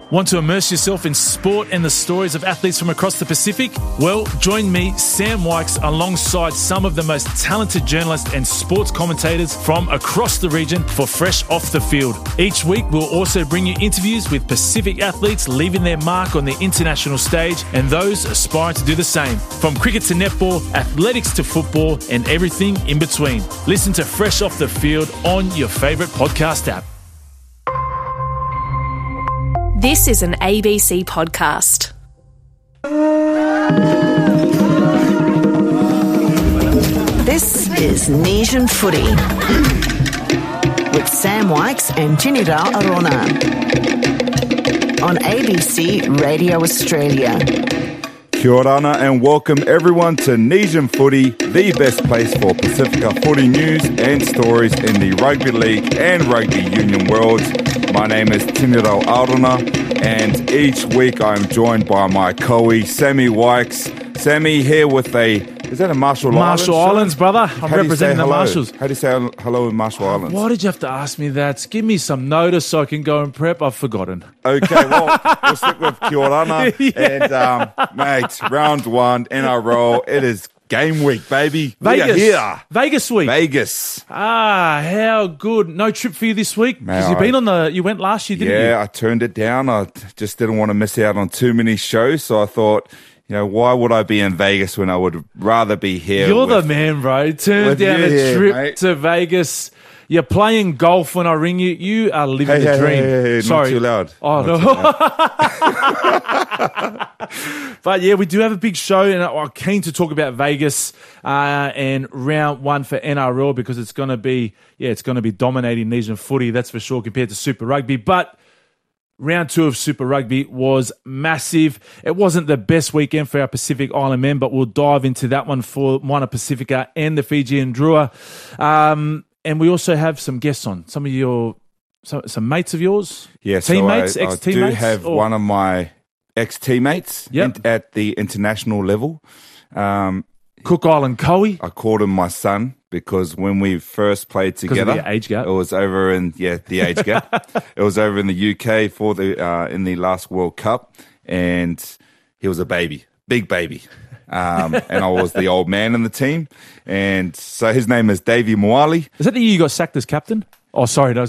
Want to immerse yourself in sport and the stories of athletes from across the Pacific? Well, join me, Sam Wykes, alongside some of the most talented journalists and sports commentators from across the region for Fresh Off the Field. Each week, we'll also bring you interviews with Pacific athletes leaving their mark on the international stage and those aspiring to do the same. From cricket to netball, athletics to football, and everything in between. Listen to Fresh Off the Field on your favourite podcast app. This is an ABC podcast. This is Nesian Footy with Sam Wykes and Tinirao Arona on ABC Radio Australia. Kia ora and welcome everyone to Nesian Footy, the best place for Pacifica footy news and stories in the rugby league and rugby union worlds. My name is Tinirao Arona, and each week I'm joined by my Koei, Sammy Wykes. Sammy here with is that a Marshall Islands? Marshall Islands, brother. I'm representing the Marshalls. How do you say hello in Marshall Islands? Why did you have to ask me that? Give me some notice so I can go and prep. I've forgotten. Okay, well, we'll stick with Kia ora. Yeah. And, mate, round one, NRL, it is game week, baby. Vegas. We are here. Vegas week. Vegas. How good. No trip for you this week? Because you went last year, didn't you? Yeah, I turned it down. I just didn't want to miss out on too many shows, so I thought, why would I be in Vegas when I would rather be here? You're the man, bro. Turn down a trip to Vegas. You're playing golf when I ring you. You are living the dream. Hey, sorry. Not too loud. Oh, not no. But yeah, we do have a big show, and I'm keen to talk about Vegas and round one for NRL because it's going to be dominating Nesian footy, that's for sure, compared to Super Rugby. But round two of Super Rugby was massive. It wasn't the best weekend for our Pacific Island men, but we'll dive into that one for Moana Pacifica and the Fijian Drua. And we also have some guests on. Some mates of yours? Yeah, teammates, I do have one of my ex-teammates at the international level. Cook Island Koei. I called him my son because when we first played together, of the age gap. It was over in the age gap. It was over in the UK for in the last World Cup, and he was a baby, big baby, and I was the old man in the team, and so his name is Davey Moali. Is that the year you got sacked as captain? Oh, sorry, that was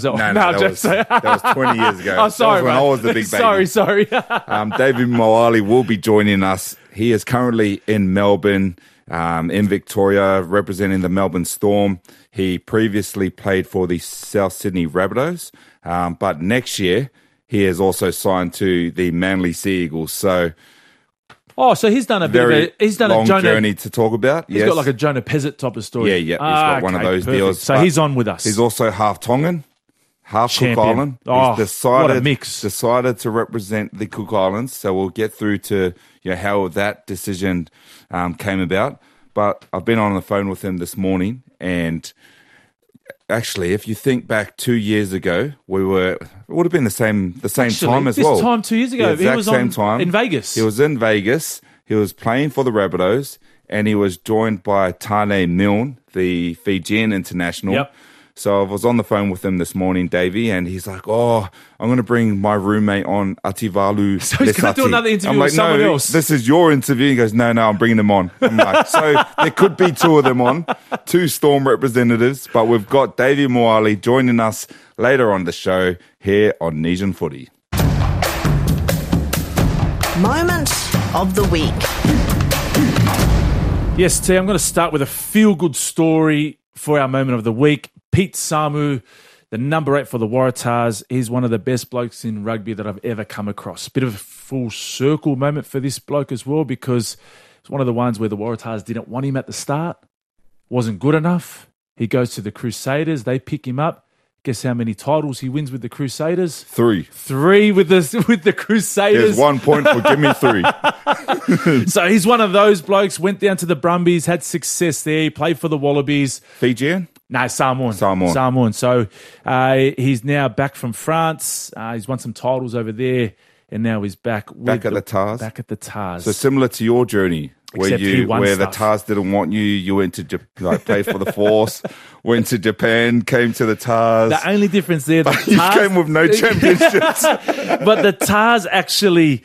20 years ago. Oh, sorry, that was when I was the big baby. Sorry. Davey Moali will be joining us. He is currently in Melbourne. In Victoria, representing the Melbourne Storm. He previously played for the South Sydney Rabbitohs, but next year he is also signed to the Manly Sea Eagles. So, so he's done a long journey to talk about. He's got like a Jonah Pezzett type of story. Yeah, he's got one of those deals. So he's on with us. He's also half Tongan, half Champion. Cook Island. He's what a mix. Decided to represent the Cook Islands. So we'll get through to how that decision came about. But I've been on the phone with him this morning, and actually, if you think back 2 years ago, it would have been the same time as well. This time 2 years ago, he was same time in Vegas. He was in Vegas. He was playing for the Rabbitohs, and he was joined by Tane Milne, the Fijian international. Yep. So I was on the phone with him this morning, Davey, and he's like, I'm going to bring my roommate on, Ativalu So he's going to do another interview I'm like, with someone no, else. This is your interview. He goes, no, I'm bringing them on. I'm like, so there could be two of them on, two Storm representatives, but we've got Davey Moali joining us later on the show here on Nesian Footy. Moment of the week. Yes, T, I'm going to start with a feel-good story for our moment of the week. Pete Samu, the number 8 for the Waratahs, is one of the best blokes in rugby that I've ever come across. Bit of a full circle moment for this bloke as well, because it's one of the ones where the Waratahs didn't want him at the start. Wasn't good enough. He goes to the Crusaders. They pick him up. Guess how many titles he wins with the Crusaders? 3. 3 with the Crusaders. There's 1 point for give me 3. So he's one of those blokes, went down to the Brumbies, had success there. He played for the Wallabies. Fijian? No, Samoan. So he's now back from France. He's won some titles over there, and now he's back at the Tars. Back at the Tars. So similar to your journey Except he won where the stuff. Tars didn't want you, you went to play for the Force, went to Japan, came to the Tars. The only difference there, the You Tars, came with no championships. but the Tars actually,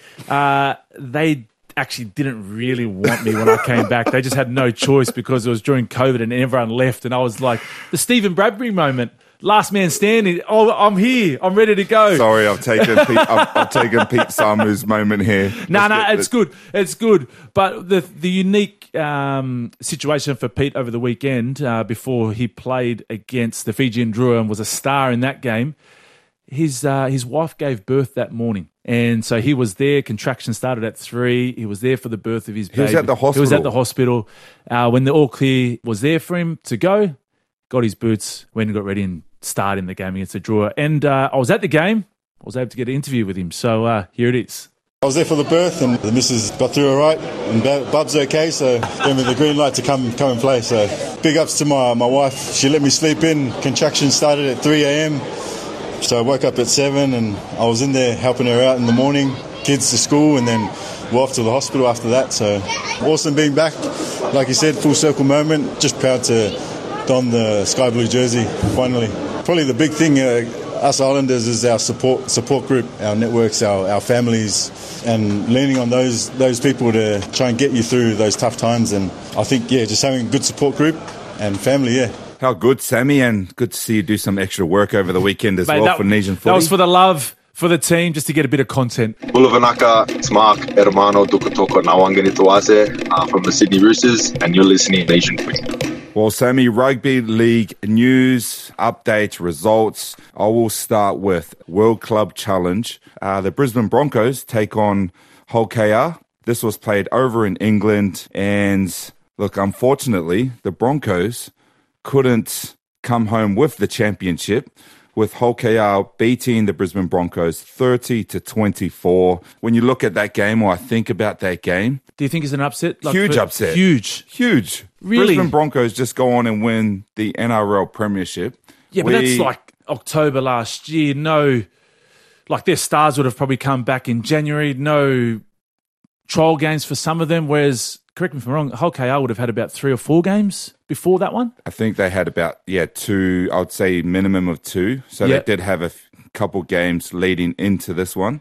they actually didn't really want me when I came back. They just had no choice because it was during COVID and everyone left. And I was like, the Stephen Bradbury moment, last man standing. Oh, I'm here. I'm ready to go. Sorry, I've taken Pete Samu's moment here. No, it's good. It's good. But the unique situation for Pete over the weekend, before he played against the Fijian Drua and was a star in that game, his wife gave birth that morning. And so he was there. Contraction started at 3. He was there for the birth of his baby. He was at the hospital. He was at the hospital. When the all clear was there for him to go, got his boots, went and got ready and started in the game against the Drua. And I was at the game. I was able to get an interview with him. So here it is. I was there for the birth and the missus got through all right and Bub's okay, so gave me the green light to come and play. So big ups to my wife. She let me sleep in. Contraction started at 3 a.m. So I woke up at 7 and I was in there helping her out in the morning, kids to school, and then we're off to the hospital after that. So awesome being back. Like you said, full circle moment. Just proud to don the sky blue jersey finally. Probably the big thing, us Islanders, is our support group, our networks, our families, and leaning on those people to try and get you through those tough times. And I think, just having a good support group and family, How good, Sammy, and good to see you do some extra work over the weekend as well for Nesian Footy. That was for the love for the team, just to get a bit of content. Bulavanaka, it's Mark, hermano Dukutoko Nawangani Tuase from the Sydney Roosters, and you're listening to Nesian Footy. Well, Sammy, rugby league news, updates, results. I will start with World Club Challenge. The Brisbane Broncos take on Hull KR. This was played over in England, and look, unfortunately, the Broncos couldn't come home with the championship, with Hull KR beating the Brisbane Broncos 30-24. When you look at that game, or I think about that game, do you think it's an upset? Huge upset. Huge. Really? Brisbane Broncos just go on and win the NRL Premiership. Yeah, but that's like October last year. No, like their stars would have probably come back in January. No trial games for some of them, whereas, correct me if I'm wrong, Hull KR would have had about 3 or 4 games before that one. I think they had about, 2, I would say minimum of 2. So they did have a couple games leading into this one.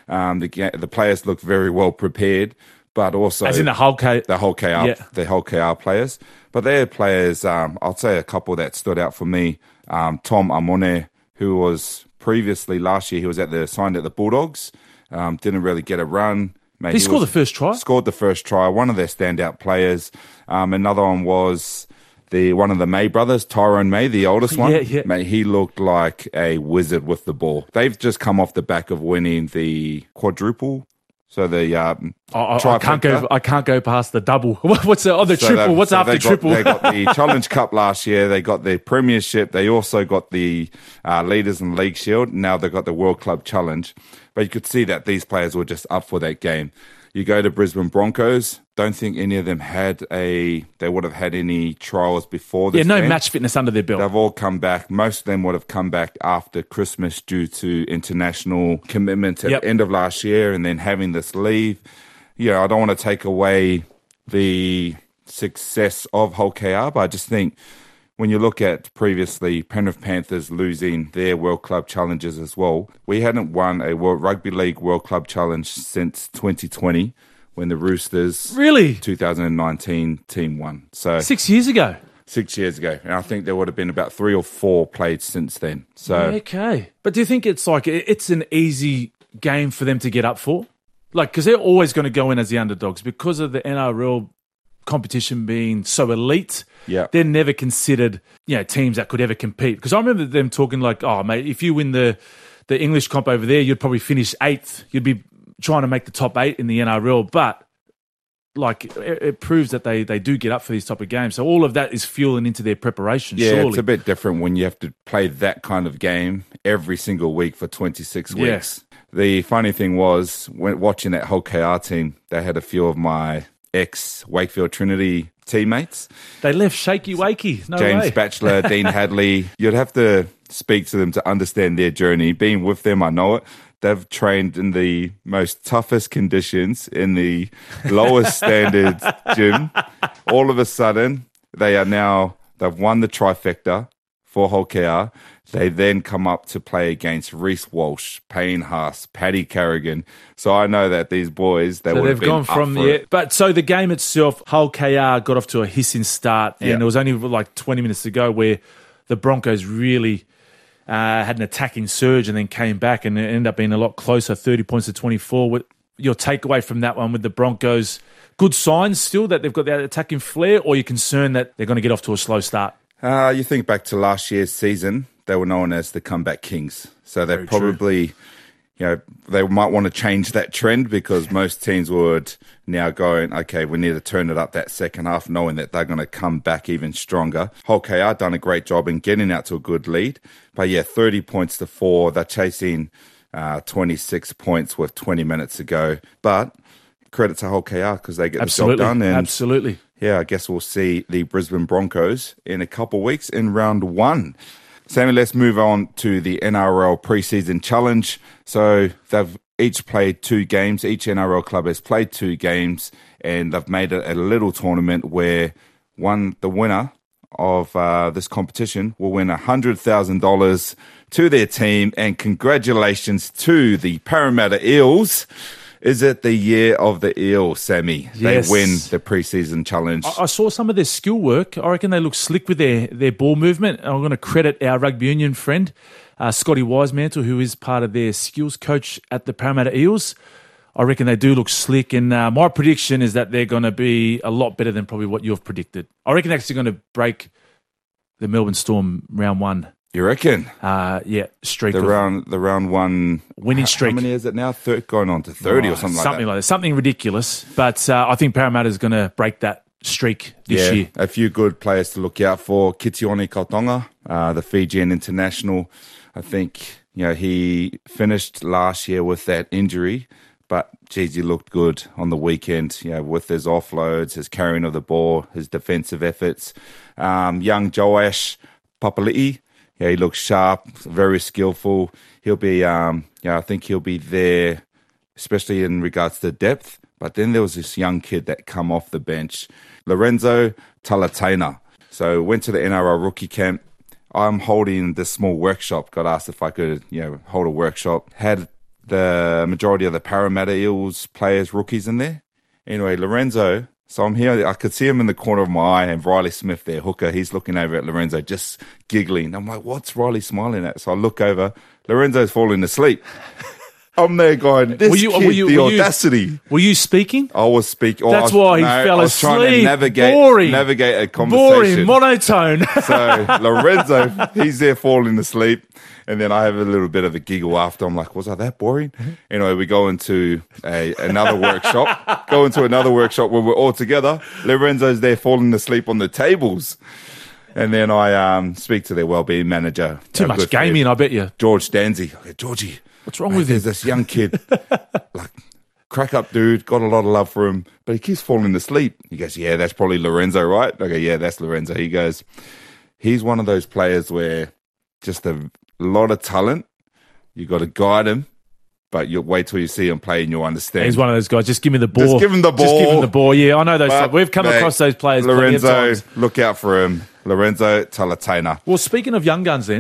The players looked very well prepared, but also... As in the Hull KR. The Hull KR players. But they had players, I'll say a couple that stood out for me. Tom Amone, who was previously last year, he was signed at the Bulldogs, didn't really get a run. He scored the first try? Scored the first try, one of their standout players. Another one was one of the May brothers, Tyrone May, the oldest one. Yeah. Mate, he looked like a wizard with the ball. They've just come off the back of winning the quadruple. So the I can't go past the double. What's the triple? What's after triple? They got the Challenge Cup last year. They got the Premiership. They also got the Leaders in League Shield. Now they've got the World Club Challenge. But you could see that these players were just up for that game. You go to Brisbane Broncos. Don't think any of them they would have had any trials before this game. Match fitness under their belt. They've all come back. Most of them would have come back after Christmas due to international commitment at the end of last year and then having this leave. I don't want to take away the success of Hull KR, but I just think when you look at previously Penrith Panthers losing their World Club Challenges as well, we hadn't won a Rugby League World Club Challenge since 2020 when the Roosters 2019 team won. So 6 years ago. 6 years ago. And I think there would have been about 3 or 4 played since then. So okay. But do you think it's an easy game for them to get up for? Because they're always going to go in as the underdogs because of the NRL competition being so elite. Yeah, they're never considered, teams that could ever compete. Because I remember them talking like, "Oh, mate, if you win the English comp over there, you'd probably finish 8th. You'd be trying to make the top 8 in the NRL." But it proves that they do get up for these type of games. So all of that is fueling into their preparation. Yeah, surely. It's a bit different when you have to play that kind of game every single week for 26 weeks. Yes. The funny thing was, when watching that Hull KR team, they had a few of my ex-Wakefield Trinity teammates. They left shaky wakey. No James way. Batchelor, Dean Hadley. You'd have to speak to them to understand their journey. Being with them, I know it. they've trained in the most toughest conditions in the lowest standards gym. All of a sudden, they've won the trifecta for Hokea. They then come up to play against Reece Walsh, Payne Haas, Paddy Carrigan. So I know that these boys, would have been gone from the. But so the game itself, Hull KR got off to a hissing start, and it was only like 20 minutes to go where the Broncos really had an attacking surge and then came back, and it ended up being a lot closer, 30 points to 24. With your takeaway from that one with the Broncos, good signs still that they've got that attacking flair, or you're concerned that they're going to get off to a slow start? You think back to last year's season, they were known as the comeback kings. So they probably, they might want to change that trend because most teams would now going, okay, we need to turn it up that second half, knowing that they're going to come back even stronger. Hull KR done a great job in getting out to a good lead. But 30 points to 4. They're chasing 26 points with 20 minutes to go. But credit to Hull KR because they get the job done. And absolutely. Yeah, I guess we'll see the Brisbane Broncos in a couple of weeks in round 1. Sammy, let's move on to the NRL preseason challenge. So they've each played 2 games. Each NRL club has played 2 games, and they've made it a little tournament where the winner of this competition will win $100,000 to their team. And congratulations to the Parramatta Eels. Is it the year of the eel, Sammy? Yes. They win the preseason challenge. I saw some of their skill work. I reckon they look slick with their ball movement. I'm going to credit our rugby union friend, Scotty Wisemantle, who is part of their skills coach at the Parramatta Eels. I reckon they do look slick, and my prediction is that they're going to be a lot better than probably what you've predicted. I reckon they're actually going to break the Melbourne Storm round 1. You reckon? Streak. The round 1 winning streak. How many is it now? Going on to 30 or something like that. Something ridiculous. But I think Parramatta is going to break that streak this year. A few good players to look out for. Kitione Kautonga, the Fijian international. I think he finished last year with that injury, but geez, he looked good on the weekend. With his offloads, his carrying of the ball, his defensive efforts. Young Joash Papali'i. Yeah, he looks sharp, very skillful. He'll be, I think he'll be there, especially in regards to depth. But then there was this young kid that come off the bench, Lorenzo Talatena. So went to the NRL rookie camp. I'm holding this small workshop. Got asked if I could, hold a workshop. Had the majority of the Parramatta Eels players, rookies in there. Anyway, Lorenzo. So I'm here, I could see him in the corner of my eye, and Riley Smith there, hooker, he's looking over at Lorenzo, just giggling. I'm like, what's Riley smiling at? So I look over, Lorenzo's falling asleep. I'm there going, the audacity. Were you speaking? I was speaking. That's why he fell asleep. I was trying to navigate a Boring, conversation. monotone. So Lorenzo, he's there falling asleep. And then I have a little bit of a giggle after. I'm like, was I that boring? Anyway, we go into another workshop. Where we're all together. Lorenzo's there falling asleep on the tables. And then I speak to their wellbeing manager. Too much gaming, I bet you. George Danzy. Okay, Georgie. What's wrong with there's this young kid, crack up dude, got a lot of love for him, but he keeps falling asleep. He goes, yeah, that's probably Lorenzo, right? Okay, yeah, that's Lorenzo. He goes, he's one of those players where just a lot of talent, you got to guide him, but you'll wait till you see him play and you'll understand. He's one of those guys, just give me the ball. Just give him the ball. Just give him the ball, yeah, I know those. We've come across those players plenty of times. Look out for him. Lorenzo Talatena. Well, speaking of young guns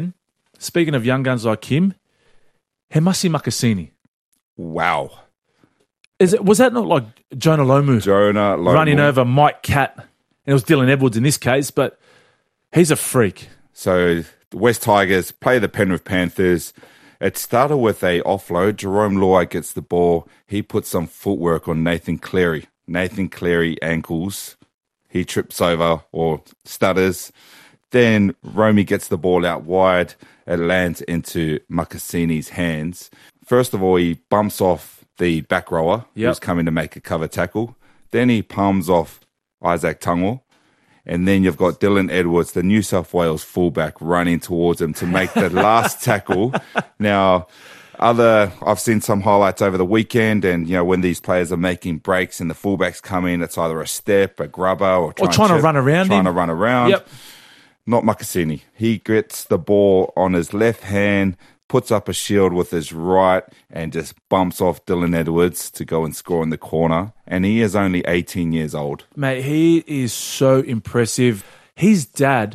like him, Hemasi Makasini. Wow. Was that not like Jonah Lomu? Running over Mike Catt. And it was Dylan Edwards in this case, but he's a freak. So the West Tigers play the Penrith Panthers. It started with a offload. Jerome Luai gets the ball. He puts some footwork on Nathan Cleary. Nathan Cleary ankles. He trips over or stutters. Then Romy gets the ball out wide. It lands into Makasini's hands. First of all, he bumps off the back rower who's coming to make a cover tackle. Then he palms off Isaac Tungle. And then you've got Dylan Edwards, the New South Wales fullback, running towards him to make the last tackle. Now, I've seen some highlights over the weekend, and when these players are making breaks and the fullbacks come in, it's either a step, a grubber, or trying to run around. Yep. Not Makasini. He gets the ball on his left hand, puts up a shield with his right and just bumps off Dylan Edwards to go and score in the corner. And he is only 18 years old. Mate, he is so impressive. His dad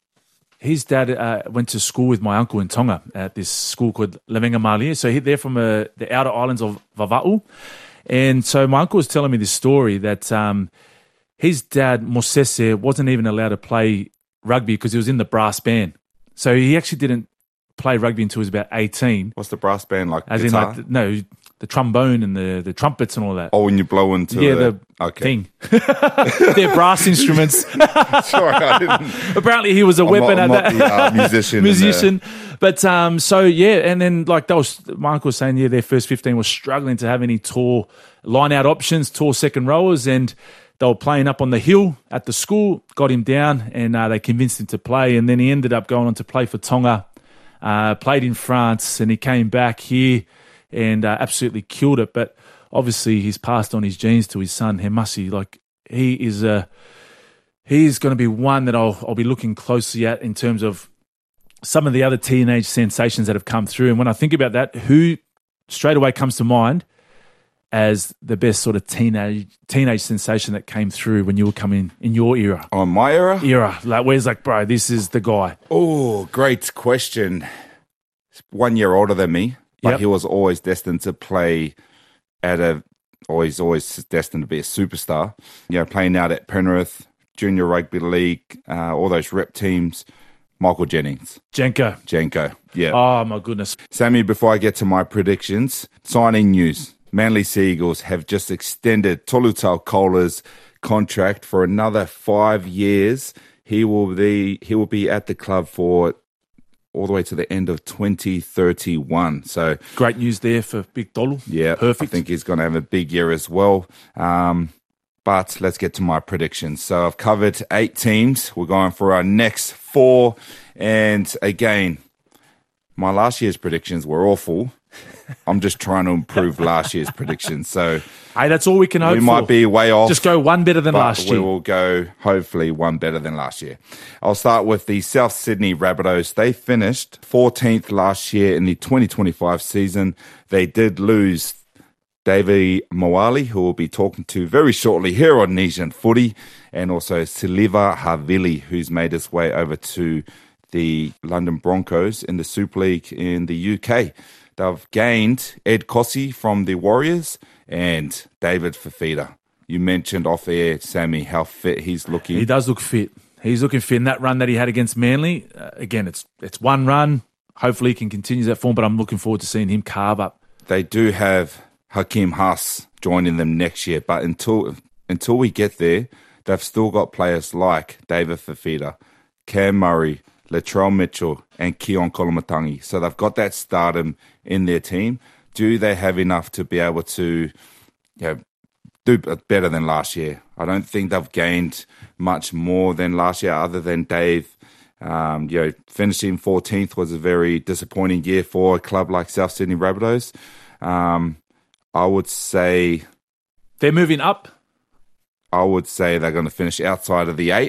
went to school with my uncle in Tonga at this school called Levenga Malia. So they're from the outer islands of Vava'u. And so my uncle was telling me this story that his dad, Mosese, wasn't even allowed to play rugby because he was in the brass band. So he actually didn't play rugby until he was about 18. What's the brass band like? As guitar? in the trombone and the trumpets and all that. Oh, when you blow into the thing. They're brass instruments. Sorry, I didn't. Apparently he was a weapon I'm at not that. The musician. Musician. But and then my uncle was saying, their first 15 was struggling to have any tall line-out options, tall second rowers, and they were playing up on the hill at the school, got him down, and they convinced him to play, and then he ended up going on to play for Tonga, played in France, and he came back here and absolutely killed it. But obviously he's passed on his genes to his son, Hemasi. Like, he's going to be one that I'll be looking closely at in terms of some of the other teenage sensations that have come through. And when I think about that, who straight away comes to mind as the best sort of teenage sensation that came through when you were coming in your era? On my era? Like, where's bro, this is the guy. Oh, great question. 1 year older than me, but he was always destined to play always destined to be a superstar. Playing out at Penrith, Junior Rugby League, all those rep teams. Michael Jennings. Jenko, yeah. Oh, my goodness. Sammy, before I get to my predictions, signing news. Manly Sea Eagles have just extended Tolu Taukola's contract for another 5 years. He will be at the club for all the way to the end of 2031. So great news there for Big Tolu. Yeah, perfect. I think he's going to have a big year as well. But let's get to my predictions. So I've covered 8 teams. We're going for our next 4. And again, my last year's predictions were awful. I'm just trying to improve last year's predictions. So hey, that's all we can hope for. We might be way off. Just go one better than last year. We will go, hopefully, one better than last year. I'll start with the South Sydney Rabbitohs. They finished 14th last year in the 2025 season. They did lose Davey Moali, who we'll be talking to very shortly here on Nesian Footy, and also Siliva Havili, who's made his way over to the London Broncos in the Super League in the UK. They've gained Ed Kossi from the Warriors and David Fifita. You mentioned off air, Sammy, how fit he's looking. He does look fit. He's looking fit in that run that he had against Manly. Again, it's one run. Hopefully he can continue that form, but I'm looking forward to seeing him carve up. They do have Hakeem Haas joining them next year, but until we get there, they've still got players like David Fifita, Cam Murray, Latrell Mitchell, and Keon Kolomatangi. So they've got that stardom in their team. Do they have enough to be able to do better than last year? I don't think they've gained much more than last year other than Dave. Finishing 14th was a very disappointing year for a club like South Sydney Rabbitohs. I would say they're moving up. I would say they're going to finish outside of the 8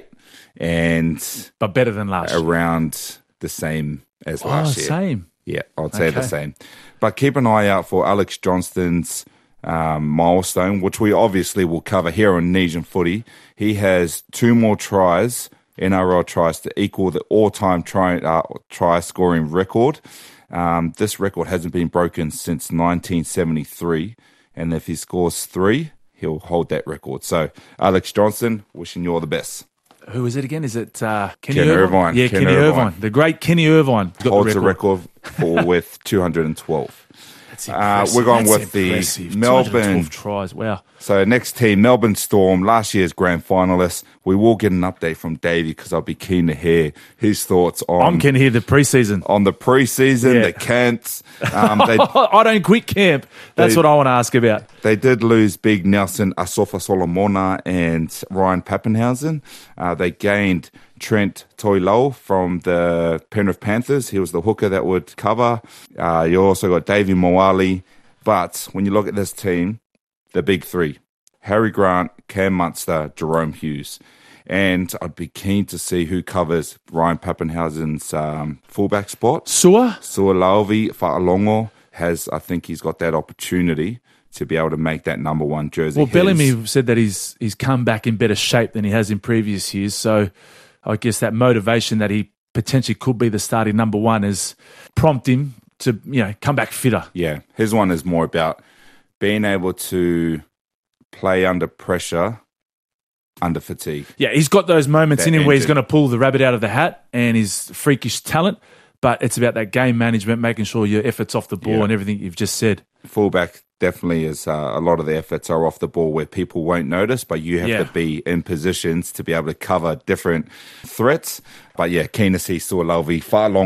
but better than last year. Around the same as last year. Same. Yeah, I'd say the same. But keep an eye out for Alex Johnston's milestone, which we obviously will cover here on Nesian Footy. He has 2 more tries, NRL tries, to equal the all-time try scoring record. This record hasn't been broken since 1973, and if he scores 3, he'll hold that record. So, Alex Johnston, wishing you all the best. Who is it again? Is it Kenny Irvine? Yeah, Kenny Irvine. The great Kenny Irvine. Holds the record with 212. We're going with impressive. The Melbourne tries. Wow. So next team, Melbourne Storm, last year's grand finalists. We will get an update from Davey because I'll be keen to hear his thoughts on. I'm keen to hear the preseason. On the preseason, the camps. I don't quit camp. That's what I want to ask about. They did lose big Nelson Asofa Solomona and Ryan Pappenhausen. They gained Trent Toilau from the Penrith Panthers. He was the hooker that would cover. You also got Davey Moali. But when you look at this team, the big 3, Harry Grant, Cam Munster, Jerome Hughes. And I'd be keen to see who covers Ryan Pappenhausen's fullback spot. Sua Lauvi Fa'alongo I think he's got that opportunity to be able to make that number one jersey. Well, Bellamy said that he's come back in better shape than he has in previous years. So I guess that motivation that he potentially could be the starting number one has prompted him to, come back fitter. Yeah, his one is more about being able to play under pressure, under fatigue. Yeah, he's got those moments in him where he's going to pull the rabbit out of the hat and his freakish talent, but it's about that game management, making sure your effort's off the ball and everything you've just said. Fullback definitely is a lot of the efforts are off the ball where people won't notice, but you have to be in positions to be able to cover different threats. But keen to see Sualauvi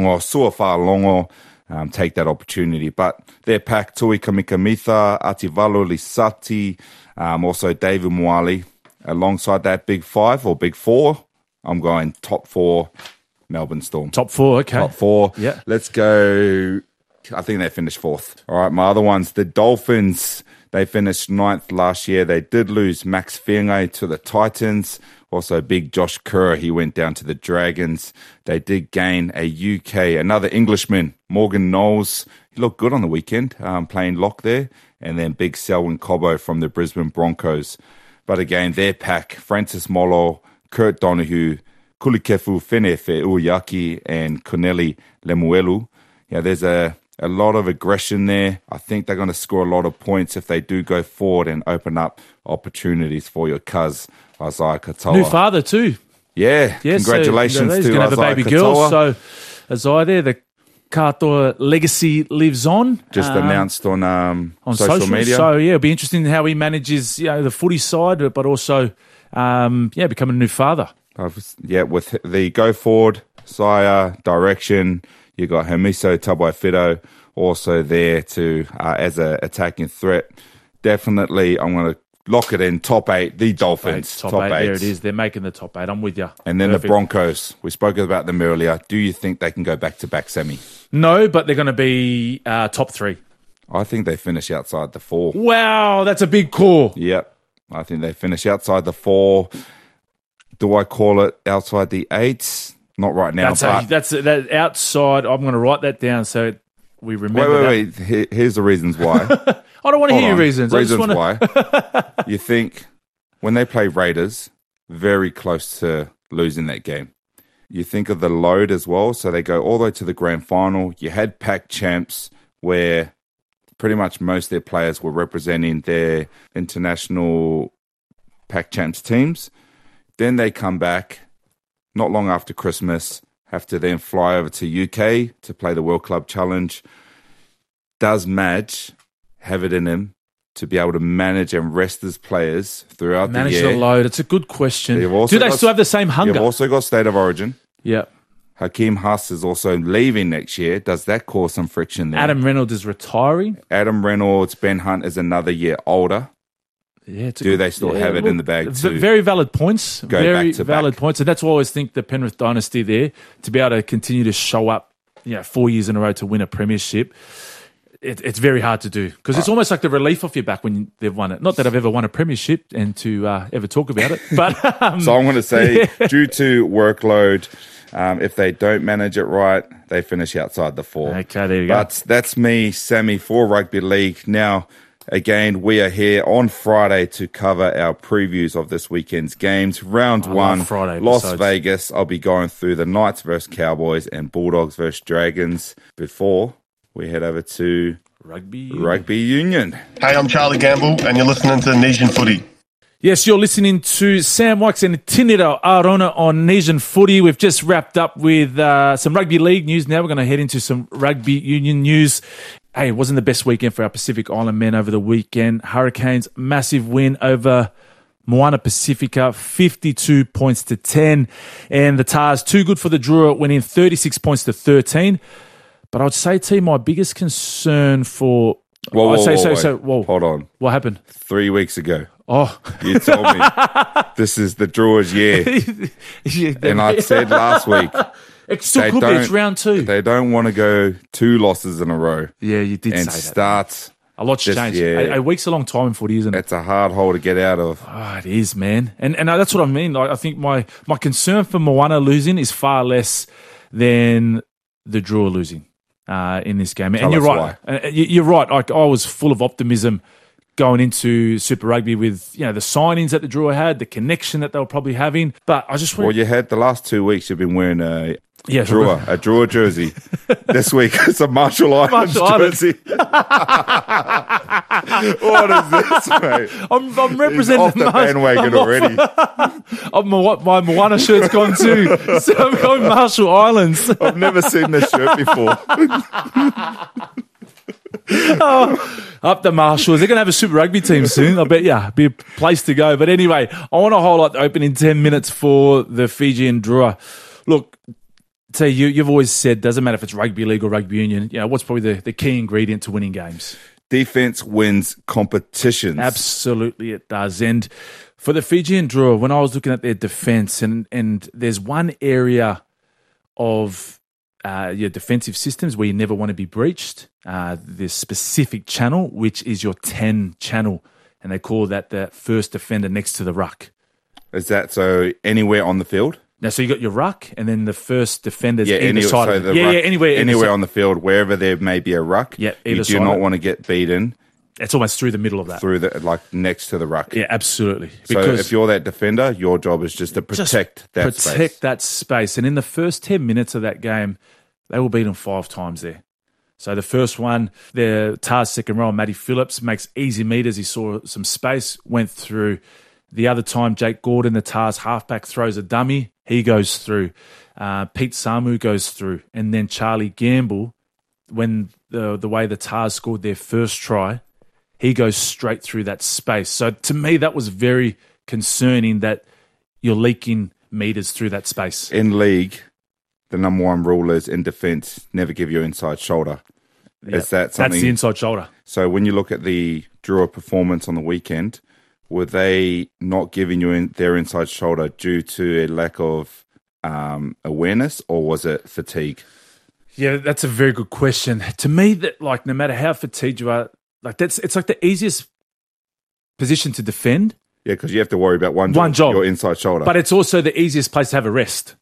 Fa'alongo take that opportunity. But their pack, Tui Kamikamitha, Ativalo Lisati, also David Moali. Alongside that big five or big four, I'm going top four, Melbourne Storm. Top four, okay. Top four. Yeah. Let's go. I think they finished fourth. All right, my other ones, the Dolphins, they finished ninth last year. They did lose Max Feagai to the Titans. Also, big Josh Kerr, he went down to the Dragons. They did gain another Englishman, Morgan Knowles. He looked good on the weekend, playing lock there. And then big Selwyn Cobbo from the Brisbane Broncos. But again, their pack, Francis Molo, Kurt Donahue, Kulikefu Fenefe Uyaki, and Corneli Lemuelu. There's a lot of aggression there. I think they're going to score a lot of points if they do go forward and open up opportunities for your cuz, Isaiah Katoa. New father too. Yeah, congratulations he's to going to have a Isaiah baby Katoa. girl. So Isaiah there, the Katoa legacy lives on. Just announced on social media. So it'll be interesting how he manages the footy side, but also becoming a new father. With the go forward, Saya direction, you got Hamiso Tabuai-Fidow also there to as a attacking threat. Definitely, I'm going to lock it in top 8. The Dolphins, top eight. There it is. They're making the top 8. I'm with you. And then Perfect. The Broncos. We spoke about them earlier. Do you think they can go back to back, Sammy? No, but they're going to be top 3. I think they finish outside the 4. Wow, that's a big call. Yep, I think they finish outside the 4. Do I call it outside the 8? Not right now. That's outside. I'm going to write that down so we remember. Wait. Here's the reasons why. I don't want to hear your reasons. Why. You think when they play Raiders, very close to losing that game. You think of the load as well. So they go all the way to the grand final. You had pack champs where pretty much most of their players were representing their international pack champs teams. Then they come back not long after Christmas, have to then fly over to UK to play the World Club Challenge. Does Madge have it in him to be able to manage and rest his players throughout the year? Manage the load. It's a good question. Do they still have the same hunger? You've also got State of Origin. Yeah. Hakeem Haas is also leaving next year. Does that cause some friction there? Adam Reynolds is retiring. Adam Reynolds, Ben Hunt is another year older. Yeah, do they still have it in the bag too? Very valid points. Very valid points. And that's why I always think the Penrith dynasty there, to be able to continue to show up 4 years in a row to win a premiership, it's very hard to do. Because it's almost like the relief off your back when they've won it. Not that I've ever won a premiership and to ever talk about it. But so I'm going to say, due to workload, if they don't manage it right, they finish outside the 4. Okay, there you go. But that's me, Sammy, for Rugby League. Now, again, we are here on Friday to cover our previews of this weekend's games. Round 1, Las Vegas. I'll be going through the Knights versus Cowboys and Bulldogs versus Dragons before we head over to Rugby Union. Hey, I'm Charlie Gamble, and you're listening to Nesian Footy. Yes, you're listening to Sam Wykes and Tinira Arona on Nesian Footy. We've just wrapped up with some Rugby League news. Now we're going to head into some Rugby Union news. Hey, it wasn't the best weekend for our Pacific Island men over the weekend. Hurricanes, massive win over Moana Pacifica, 52 points to 10. And the Tars, too good for the Drua, winning 36 points to 13. But I'd say, T, my biggest concern for... Whoa, hold on. What happened? 3 weeks ago. Oh. You told me this is the Drua's year. And I said last week... It still could be. It's round 2. They don't want to go 2 losses in a row. Yeah, you did say that. And start A lot's changed. yeah. A week's a long time in footy, isn't it? It's a hard hole to get out of. Oh, it is, man. And that's what I mean. Like, I think my concern for Moana losing is far less than the Drua losing in this game. And you're right. You're right. Like, I was full of optimism going into Super Rugby with, the signings that the Drua had, the connection that they were probably having. But I just Well, you had the last 2 weeks you've been wearing a Drua jersey. This week it's a Marshall Islands jersey. What is this, mate? I'm representing off the bandwagon already. My Moana shirt's gone too. So I'm going Marshall Islands. I've never seen this shirt before. Up the Marshalls. They're going to have a Super Rugby team soon. I bet, be a place to go. But anyway, I want to highlight the opening 10 minutes for the Fijian Drua. Look, you've always said, doesn't matter if it's rugby league or rugby union, what's probably the key ingredient to winning games? Defense wins competitions. Absolutely it does. And for the Fijian Drua, when I was looking at their defense, and there's one area of your defensive systems where you never want to be breached, this specific channel, which is your 10 channel. And they call that the first defender next to the ruck. Is that so anywhere on the field? Now, so you got your ruck, and then the first defender's either anywhere, side. So the ruck, anywhere on the field, wherever there may be a ruck, you do not want to get beaten. It's almost through the middle of that. Next to the ruck. Yeah, absolutely. Because so if you're that defender, your job is just to protect that space. Protect that space. And in the first 10 minutes of that game, they were beaten 5 times there. So the first one, the Tars second row, Matty Phillips, makes easy meters. He saw some space, went through. The other time, Jake Gordon, the Tars halfback, throws a dummy. He goes through. Pete Samu goes through. And then Charlie Gamble, when the way the Tars scored their first try, he goes straight through that space. So to me, that was very concerning that you're leaking meters through that space. In league, the number one rule is in defence, never give your inside shoulder. Yep. Is that something? That's the inside shoulder. So when you look at the Drua performance on the weekend, were they not giving you their inside shoulder due to a lack of awareness, or was it fatigue? Yeah, that's a very good question. To me, that no matter how fatigued you are, it's like the easiest position to defend. Yeah, because you have to worry about one job, your inside shoulder. But it's also the easiest place to have a rest.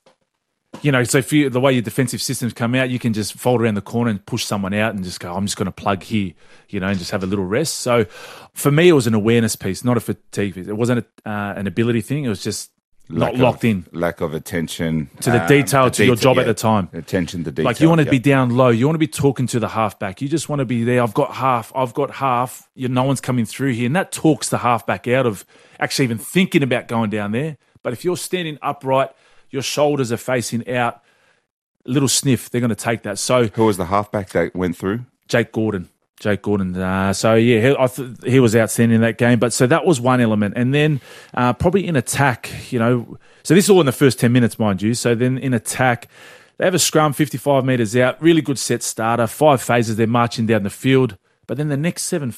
So if the way your defensive systems come out, you can just fold around the corner and push someone out and just go, I'm just going to plug here, and just have a little rest. So for me, it was an awareness piece, not a fatigue piece. It wasn't an ability thing. It was just not locked in. Lack of attention. To the detail, to your job at the time. Attention to detail. You want to be down low. You want to be talking to the halfback. You just want to be there. I've got half. No one's coming through here. And that talks the halfback out of actually even thinking about going down there. But if you're standing upright, your shoulders are facing out, little sniff, they're going to take that. So who was the halfback that went through? Jake Gordon. So yeah, he was outstanding in that game. But so that was one element. And then probably in attack, so this is all in the first 10 minutes, mind you. So then in attack, they have a scrum 55 metres out, really good set starter, 5 phases, they're marching down the field. But then the next seven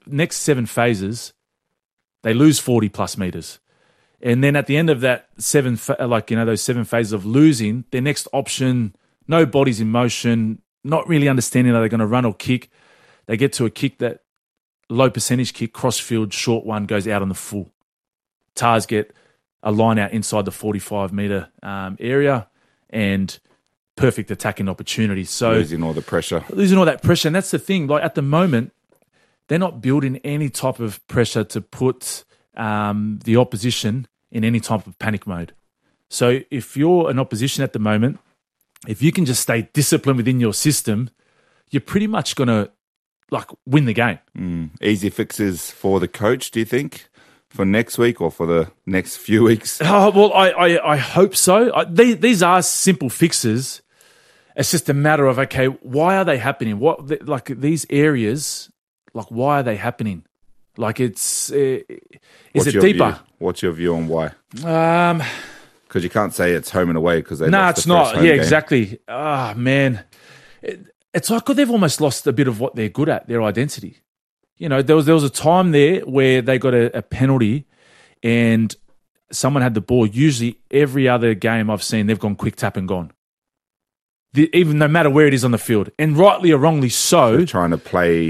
phases, they lose 40 plus metres. And then at the end of that those 7 phases of losing, their next option, no bodies in motion, not really understanding are they going to run or kick. They get to a kick, that low percentage kick, cross-field, short one, goes out on the full. Tars get a line out inside the 45-metre area and perfect attacking opportunity. So losing all that pressure. And that's the thing. At the moment, they're not building any type of pressure to put the opposition in any type of panic mode. So if you're an opposition at the moment, if you can just stay disciplined within your system, you're pretty much going to win the game. Easy fixes for the coach, do you think, for next week or for the next few weeks? Oh, well, I hope so. These are simple fixes. It's just a matter of, okay, why are they happening? These areas, why are they happening? Is it deeper? View? What's your view on why? Because you can't say it's home and away because they lost it's not. Yeah, exactly. Ah, man. It's like they've almost lost a bit of what they're good at, their identity. There was a time there where they got a penalty and someone had the ball. Usually every other game I've seen, they've gone quick tap and gone. Even no matter where it is on the field. And rightly or wrongly so. They're trying to play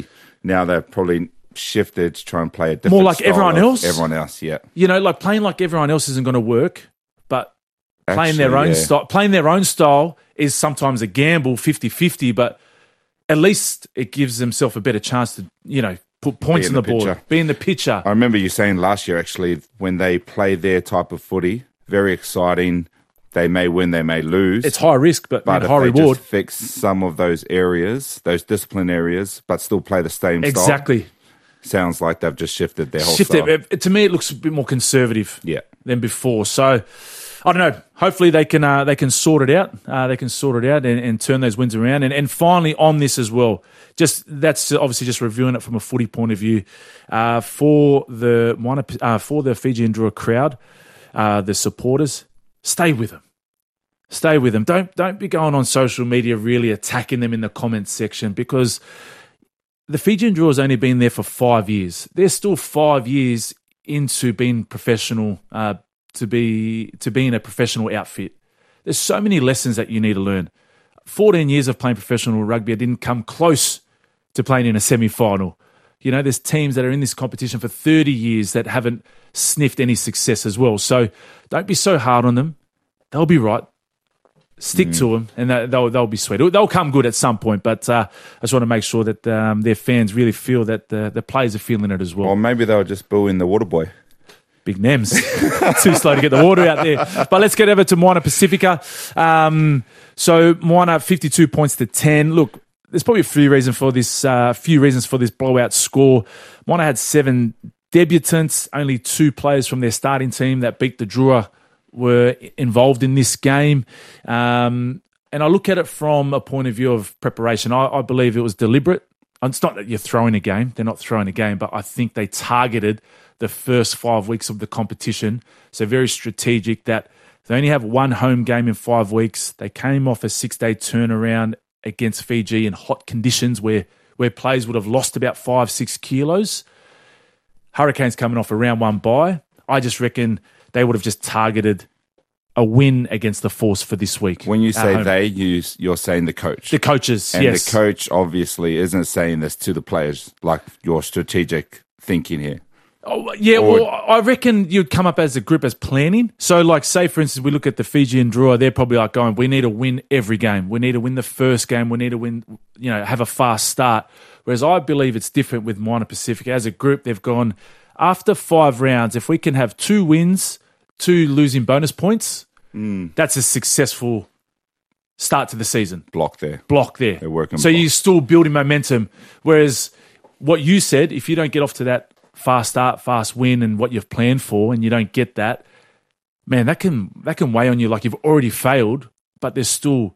now they've probably shifted to try and play a different more like style everyone of else. Everyone else, yeah. You know, like playing like everyone else isn't going to work, but playing their own style. Playing their own style is sometimes a gamble, 50-50, but at least it gives themselves a better chance to, you know, put points on the board, be in the picture. I remember you saying last year, actually, when they play their type of footy, very exciting. They may win, they may lose. It's high risk, but high if reward. They just fix some of those areas, those discipline areas, but still play the same style. Exactly. Sounds like they've just shifted their whole style. To me, it looks a bit more conservative than before. So, I don't know. Hopefully, they can sort it out. They can sort it out and turn those wins around. And finally, on this as well, that's obviously just reviewing it from a footy point of view for the Fijian Drua crowd, the supporters. Stay with them. Stay with them. Don't be going on social media really attacking them in the comments section, because the Fijian Drua has only been there for 5 years. They're still 5 years into being professional, to be in a professional outfit. There's so many lessons that you need to learn. 14 years of playing professional rugby, I didn't come close to playing in a semi-final. You know, there's teams that are in this competition for 30 years that haven't sniffed any success as well. So don't be so hard on them. They'll be right. Stick to them, and they'll be sweet. They'll come good at some point, but I just want to make sure that their fans really feel that the players are feeling it as well. Or maybe they'll just boo in the water boy. Big Nems. Too slow to get the water out there. But let's get over to Moana Pacifica. So Moana 52 points to 10. Look, there's probably a few reasons for this blowout score. Moana had 7 debutants, only 2 players from their starting team that beat the Drua were involved in this game. And I look at it from a point of view of preparation. I believe it was deliberate. It's not that you're throwing a game. They're not throwing a game, but I think they targeted the first 5 weeks of the competition. So very strategic that they only have 1 home game in 5 weeks. They came off a 6-day turnaround against Fiji in hot conditions where players would have lost about 5-6 kilos. Hurricanes coming off a round 1 bye. I just reckon they would have just targeted a win against the Force for this week. When you say you're saying the coach. The coaches, and yes. The coach obviously isn't saying this to the players, like your strategic thinking here. Oh, yeah, well, I reckon you'd come up as a group as planning. So, like, say, for instance, we look at the Fijian Drua, they're probably like going, we need to win every game. We need to win the first game. We need to win, have a fast start. Whereas I believe it's different with Moana Pacifica. As a group, they've gone, after 5 rounds, if we can have 2 wins, 2 losing bonus points, that's a successful start to the season. Block there. They're working. So you're still building momentum. Whereas what you said, if you don't get off to that fast start, fast win, and what you've planned for, and you don't get that, man, that can weigh on you. Like you've already failed, but there's still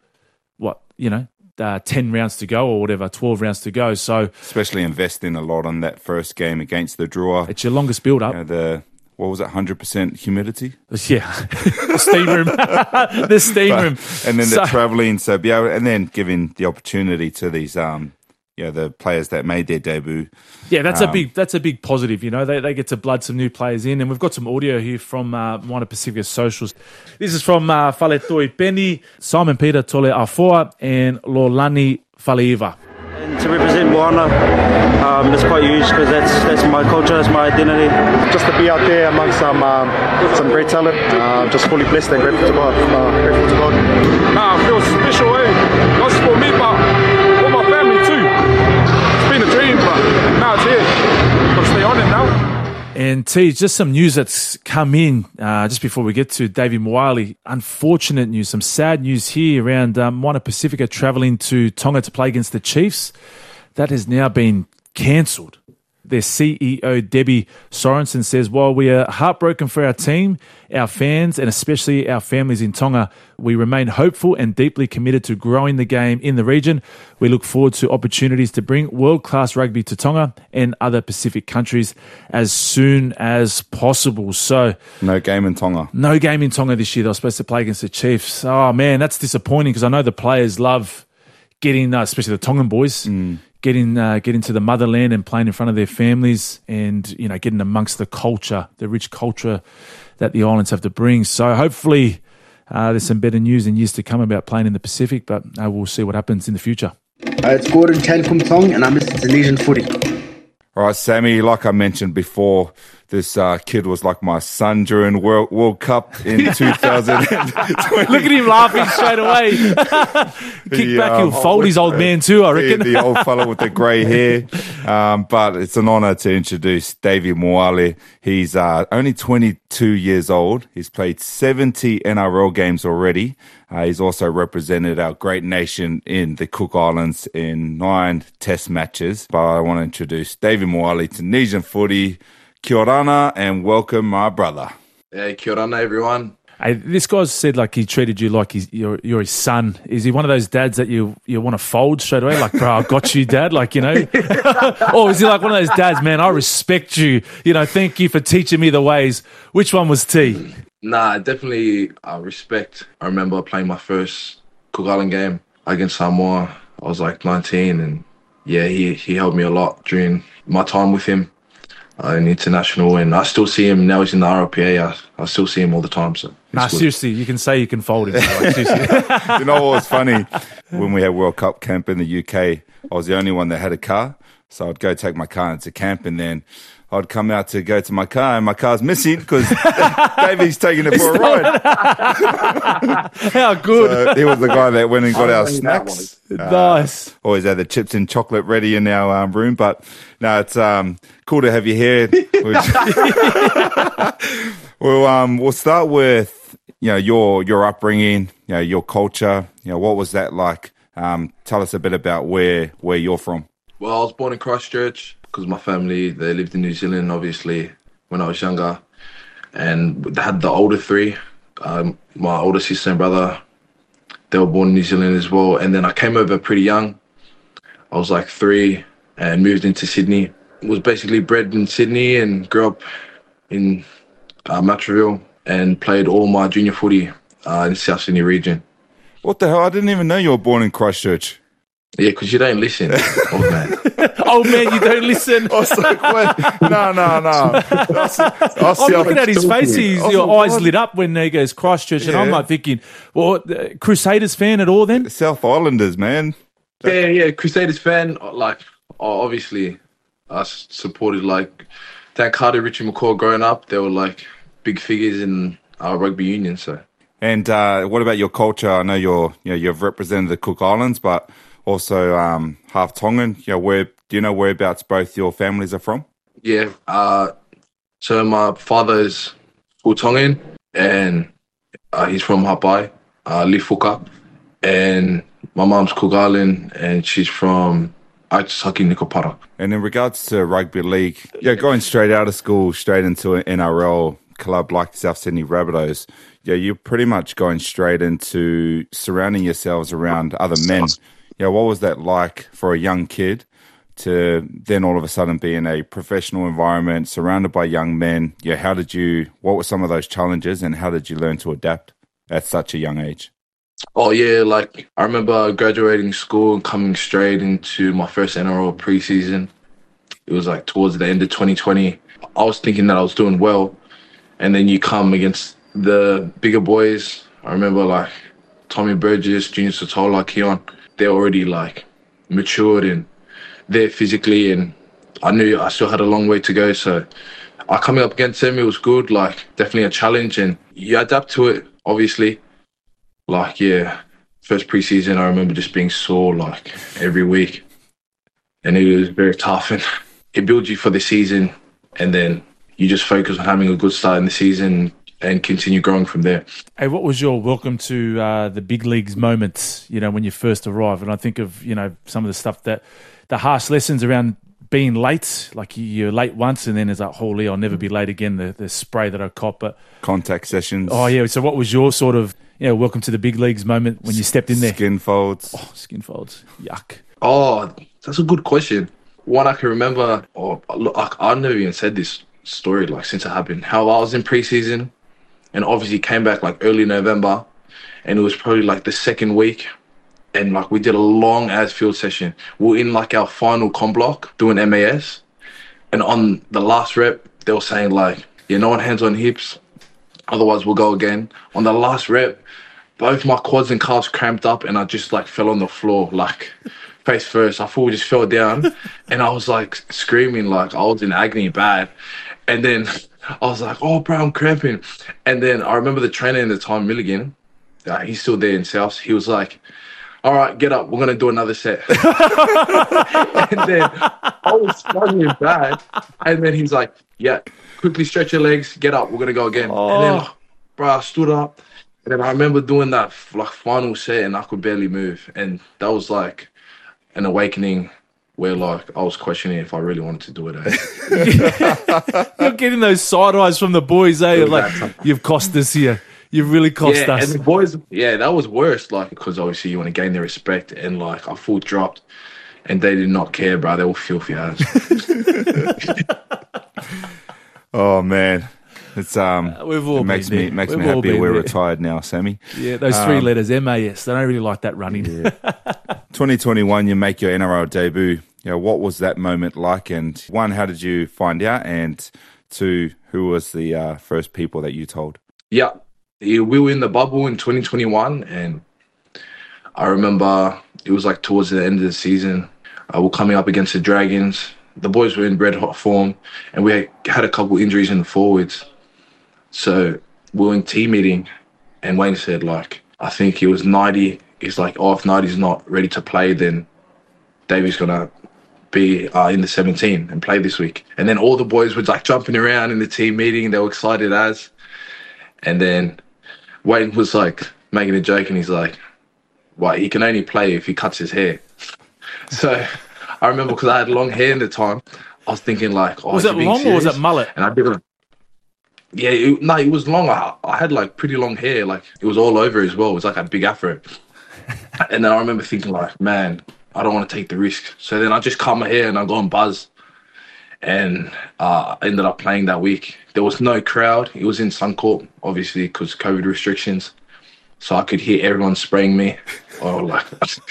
10 rounds to go or whatever, 12 rounds to go. So especially investing a lot on that first game against the Drua. It's your longest build up. What was it? 100% humidity. Yeah, the steam room, the steam room, and then the traveling. So be able, and then giving the opportunity to these the players that made their debut. Yeah, that's a big positive. They get to blood some new players in, and we've got some audio here from Moana Pacifica socials. This is from Faletoi Penny, Simon Peter Tole Afoa, and Lolani Faleiva. And to represent Moana, it's quite huge because that's my culture, that's my identity. Just to be out there amongst some great talent, just fully blessed and grateful to God. I feel special, not just for me, but for my family too. It's been a dream, but now it's here. Got to stay on it now. And T, just some news that's come in just before we get to Davey Moale. Unfortunate news, some sad news here around Moana Pacifica travelling to Tonga to play against the Chiefs. That has now been cancelled. Their CEO, Debbie Sorensen, says, while we are heartbroken for our team, our fans, and especially our families in Tonga, we remain hopeful and deeply committed to growing the game in the region. We look forward to opportunities to bring world-class rugby to Tonga and other Pacific countries as soon as possible. So, no game in Tonga. No game in Tonga this year. They were supposed to play against the Chiefs. Oh, man, that's disappointing because I know the players love getting, especially the Tongan boys, getting to the motherland and playing in front of their families and, getting amongst the culture, the rich culture that the islands have to bring. So hopefully there's some better news in years to come about playing in the Pacific, but we'll see what happens in the future. It's Gordon Chan Kum Tong, and I'm listening to Nesian Footy. All right, Sammy, like I mentioned before, this kid was like my son during World Cup in 2020. Look at him laughing straight away. Kick back, he'll fold his old man too, I reckon. The old fellow with the grey hair. But it's an honour to introduce Davey Moale. He's only 22 years old. He's played 70 NRL games already. He's also represented our great nation in the Cook Islands in 9 test matches. But I want to introduce Davey Moale to Nesian Footy. Kia orana and welcome, my brother. Hey, kia orana, everyone. Hey, this guy's said like he treated you like you're his son. Is he one of those dads that you want to fold straight away? Like, bro, I got you, dad. Like, you know? Or is he like one of those dads, man, I respect you. You know, thank you for teaching me the ways. Which one was T? Nah, definitely respect. I remember playing my first Cook Island game against Samoa. I was like 19 and yeah, he helped me a lot during my time with him. In international, and I still see him now. He's in the RLPA. I still see him all the time. So seriously, you can say you can fold him. Like, you know what was funny? When we had World Cup camp in the UK, I was the only one that had a car. So I'd go take my car into camp, and then I'd come out to go to my car, and my car's missing because Davey's taking it for a ride. How good! So he was the guy that went and got our snacks. Nice. Always had the chips and chocolate ready in our room, but no, it's cool to have you here. We'll start with your upbringing, your culture. What was that like? Tell us a bit about where you're from. Well, I was born in Christchurch because my family, they lived in New Zealand, obviously, when I was younger. And they had the older three, my older sister and brother. They were born in New Zealand as well. And then I came over pretty young. I was like 3 and moved into Sydney. Was basically bred in Sydney and grew up in Matraville and played all my junior footy in South Sydney region. What the hell? I didn't even know you were born in Christchurch. Yeah, because you don't listen, old man. Old man, you don't listen. I was like, wait, no. I'm looking at his face. Your eyes lit up when he goes Christchurch, and I'm like thinking, well, Crusaders fan at all then? South Islanders, man. Yeah, Crusaders fan. Like, obviously, I supported like Dan Carter, Richie McCaw growing up. They were like big figures in our rugby union. So. And what about your culture? I know you've represented the Cook Islands, but also half Tongan. Do you know whereabouts both your families are from? Yeah. So my father's full Tongan, and he's from Hapai, Lifuka, and my mom's Cook Island, and she's from Aitutaki Nikopara. And in regards to rugby league, going straight out of school, straight into an NRL club like South Sydney Rabbitohs, you're pretty much going straight into surrounding yourselves around other men. What was that like for a young kid to then all of a sudden be in a professional environment, surrounded by young men? What were some of those challenges, and how did you learn to adapt at such a young age? Oh, yeah, like I remember graduating school and coming straight into my first NRL preseason. It was like towards the end of 2020. I was thinking that I was doing well, and then you come against the bigger boys. I remember like Tommy Burgess, Junior Sotola, Keon. They're already like matured and there physically, and I knew I still had a long way to go. So coming up against them, it was good, like definitely a challenge, and you adapt to it, obviously. Like, first preseason, I remember just being sore like every week, and it was very tough, and it builds you for the season, and then you just focus on having a good start in the season and continue growing from there. Hey, what was your welcome to the big leagues moments, when you first arrived? And I think of, some of the stuff the harsh lessons around being late, like you're late once and then it's like, holy, I'll never be late again, the spray that I cop. But contact sessions. Oh, yeah. So what was your sort of, welcome to the big leagues moment when you stepped in there? Skin folds. Oh, skin folds. Yuck. Oh, that's a good question. One I can remember, I've never even said this story like since it happened, how I was in preseason and obviously came back like early November, and it was probably like the second week, and like we did a long ass field session. We were in like our final comp block doing MAS, and on the last rep they were saying like, no one hands on hips, otherwise we'll go again. On the last rep, both my quads and calves cramped up and I just like fell on the floor like face first. I thought we just fell down, and I was like screaming, like I was in agony bad. And then I was like, "Oh, bro, I'm cramping." And then I remember the trainer in the time, Milligan. He's still there in South. He was like, "All right, get up. We're gonna do another set." And then I was struggling bad. And then he's like, "Yeah, quickly stretch your legs. Get up. We're gonna go again." And then, bro, I stood up. And then I remember doing that like final set, and I could barely move. And that was like an awakening where like I was questioning if I really wanted to do it. You're getting those side eyes from the boys, eh? Like, you've cost us here. You've really cost us. And the boys, that was worse. Like, because obviously you want to gain their respect, and like I full dropped, and they did not care, bro. They were filthy ass. Oh man. It's We've all it makes been me there. makes We've me all happy been we're there. retired now, Sammy. Yeah, those 3 letters, MAS. They don't really like that running. 2021, you make your NRL debut. What was that moment like? And 1, how did you find out? And 2, who was the first people that you told? Yeah, we were in the bubble in 2021, and I remember it was like towards the end of the season. We're coming up against the Dragons. The boys were in red hot form, and we had a couple injuries in the forwards. So we were in team meeting, and Wayne said, like, I think it was 90. He's like, if 90's not ready to play, then Davey's going to be in the 17 and play this week. And then all the boys were like jumping around in the team meeting. They were excited as. And then Wayne was like making a joke, and he's like, well, he can only play if he cuts his hair. So I remember, because I had long hair in the time, I was thinking like, was it long or was it mullet? And I didn't. Yeah, it was long. I had like pretty long hair. Like it was all over as well. It was like a big afro. And then I remember thinking like, man, I don't want to take the risk. So then I just cut my hair and I go on Buzz. And I ended up playing that week. There was no crowd. It was in Suncorp, obviously, because COVID restrictions. So I could hear everyone spraying me. You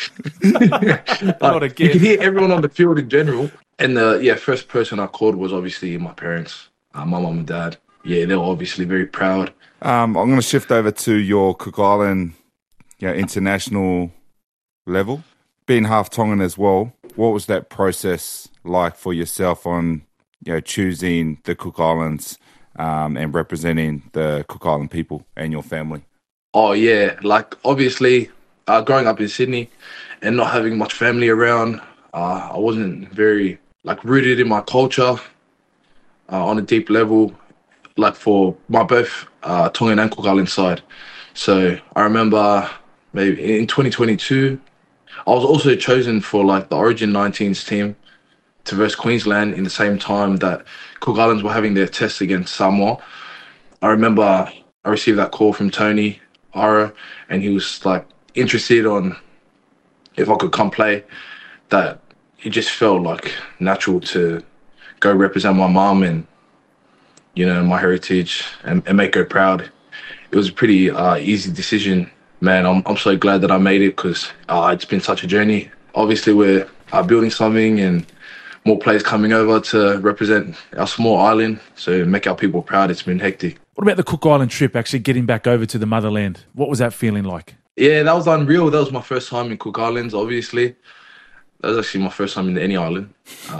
could hear everyone on the field in general. And the first person I called was obviously my parents, my mum and dad. Yeah, they were obviously very proud. I'm going to shift over to your Cook Island international level. Being half Tongan as well, what was that process like for yourself on choosing the Cook Islands and representing the Cook Island people and your family? Oh, yeah. Like, obviously, growing up in Sydney and not having much family around, I wasn't very, rooted in my culture on a deep level, for my both Tongan and Cook Island side. So I remember maybe in 2022, I was also chosen for, the Origin 19s team to versus Queensland in the same time that Cook Islands were having their test against Samoa. I remember I received that call from Tony Ara, and he was interested on if I could come play. That it just felt natural to go represent my mum and my heritage and make her proud. It was a pretty easy decision, man. I'm so glad that I made it, because it's been such a journey. Obviously we're building something and more players coming over to represent our small island, so make our people proud. It's been hectic. What about the Cook Island trip, actually getting back over to the motherland? What was that feeling like? Yeah, that was unreal. That was my first time in Cook Islands, obviously. That was actually my first time in any island.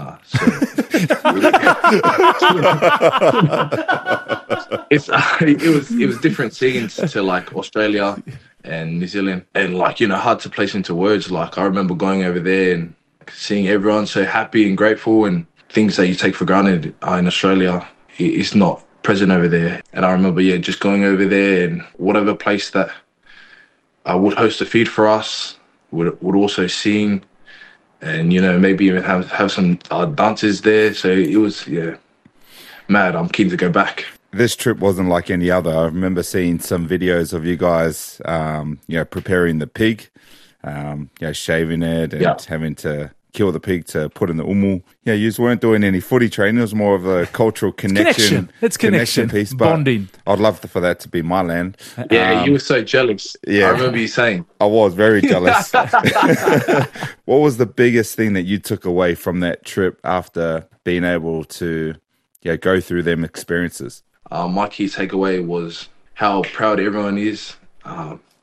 It was different scenes to Australia and New Zealand, and hard to place into words. I remember going over there and seeing everyone so happy and grateful, and things that you take for granted in Australia, it's not present over there. And I remember, just going over there, and whatever place that would host a feed for us would also sing, and maybe even have some dances there. So it was mad. I'm keen to go back. This trip wasn't like any other. I remember seeing some videos of you guys preparing the pig, shaving it and having to kill the pig to put in the umu. You weren't doing any footy training. It was more of a cultural connection. It's connection piece, bonding. I'd love for that to be my land. Yeah, you were so jealous. Yeah, I remember you saying. I was very jealous. What was the biggest thing that you took away from that trip after being able to go through them experiences? My key takeaway was how proud everyone is.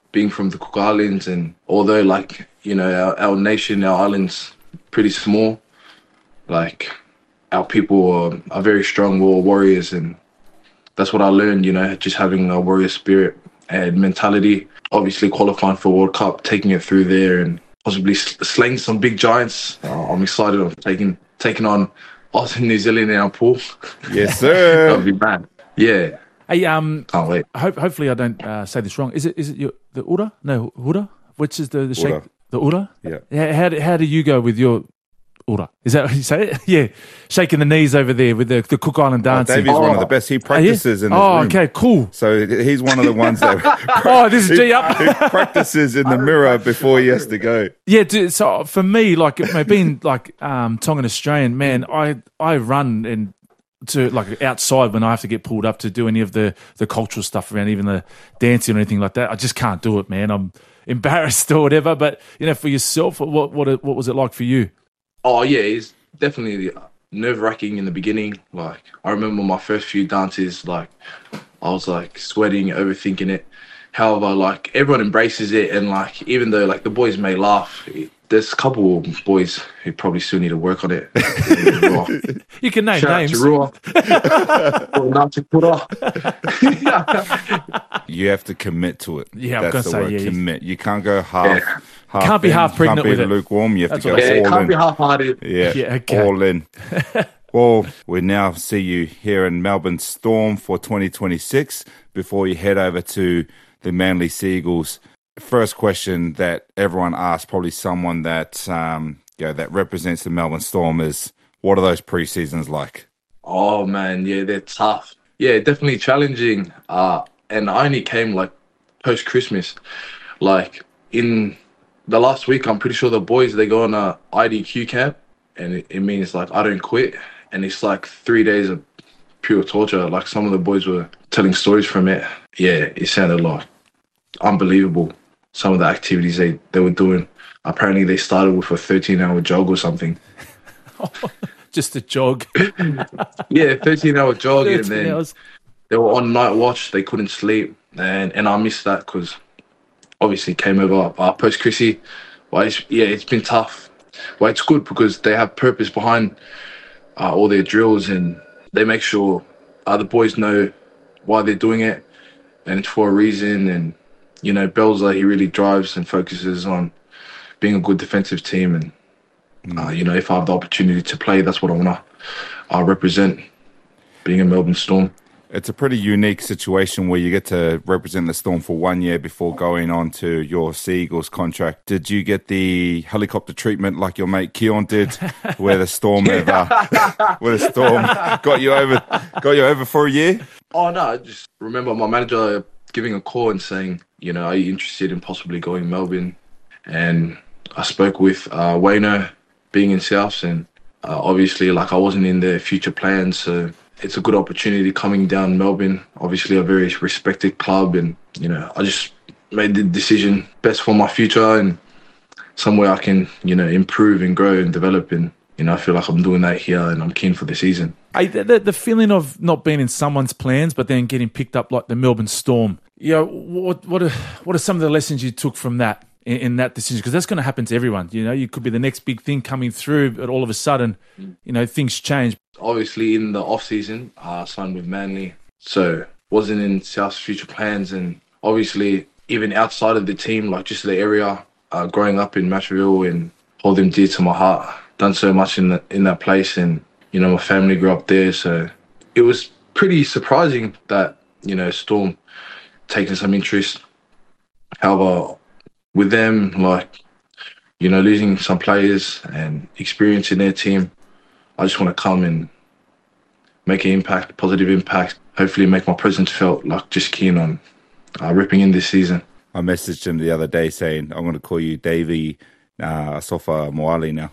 being from the Cook Islands, and although like, you know, our nation, our island's pretty small, like our people are very strong, we're all warriors, and that's what I learned, you know, just having a warrior spirit and mentality. Obviously qualifying for World Cup, taking it through there and possibly slaying some big giants. I'm excited of taking on Oz and New Zealand in our pool. Yes, sir. That'll be bad. Yeah. Hey, can't wait. Hopefully I don't say this wrong. Is it the Ura? No, Ura? Which is the shake? Ura. The Ura? Yeah. How do you go with your Ura? Is that how you say it? Yeah. Shaking the knees over there with the Cook Island dancing. Davey's one of the best. He practices in his room. Okay, cool. So he's one of the ones that this is G up. he practices in the mirror before he has to go. Yeah, so for me, like being like Tongan Australian, man, I run and to like outside when I have to get pulled up to do any of the cultural stuff around even the dancing or anything like that. I just can't do it, man. I'm embarrassed or whatever. But you know, for yourself, what was it like for you? Oh yeah, it's definitely nerve-wracking in the beginning. Like I remember my first few dances, like I was like sweating, overthinking it. However, like everyone embraces it, and like even though like the boys may laugh, there's a couple of boys who probably still need to work on it. You can name names. You have to commit to it. Yeah, that's the word. Commit. You can't go half. You can't be half pregnant with it. Can't be lukewarm. You have to go all in. It can't be half-hearted. Yeah, okay. All in. Well, we now see you here in Melbourne Storm for 2026 before you head over to the Manly Seagulls. First question that everyone asks, probably someone that that represents the Melbourne Storm, is what are those pre-seasons like? Oh man, yeah, they're tough. Yeah, definitely challenging. And I only came like post-Christmas. Like in the last week, I'm pretty sure the boys, they go on a IDQ camp, and it means like I don't quit. And it's like 3 days of pure torture. Like some of the boys were telling stories from it. Yeah, it sounded like unbelievable. Some of the activities they were doing. Apparently they started with a 13-hour jog or something. Just a jog. Yeah, 13-hour jog. 13 and then hours. They were on night watch. They couldn't sleep. And I missed that because obviously came over post-Chrissy. But it's been tough. But it's good because they have purpose behind all their drills, and they make sure the boys know why they're doing it, and it's for a reason. And you know, Belzer, he really drives and focuses on being a good defensive team. And you know, if I have the opportunity to play, that's what I want to represent, being a Melbourne Storm. It's a pretty unique situation where you get to represent the Storm for 1 year before going on to your Seagulls contract. Did you get the helicopter treatment like your mate Keon did, where the Storm got you over for a year? Oh no, I just remember my manager giving a call and saying, you know, are you interested in possibly going to Melbourne? And I spoke with Wayno, being in Souths, and obviously like I wasn't in their future plans, so it's a good opportunity coming down Melbourne, obviously a very respected club, and you know, I just made the decision best for my future and somewhere I can, you know, improve and grow and develop, and you know, I feel like I'm doing that here and I'm keen for the season. Hey, the feeling of not being in someone's plans but then getting picked up like the Melbourne Storm, you know, what are some of the lessons you took from that in that decision? Because that's going to happen to everyone. You know, you could be the next big thing coming through, but all of a sudden, you know, things change. Obviously, in the off-season, I signed with Manly, so wasn't in South's future plans. And obviously, even outside of the team, like just the area, growing up in Matraville and hold them dear to my heart. Done so much in that place, and you know, my family grew up there, so it was pretty surprising that, you know, Storm taking some interest. However, with them, like, you know, losing some players and experience in their team, I just want to come and make an impact, positive impact, hopefully make my presence felt, like just keen on ripping in this season. I messaged him the other day saying, I'm going to call you Davey Asofa Moali now.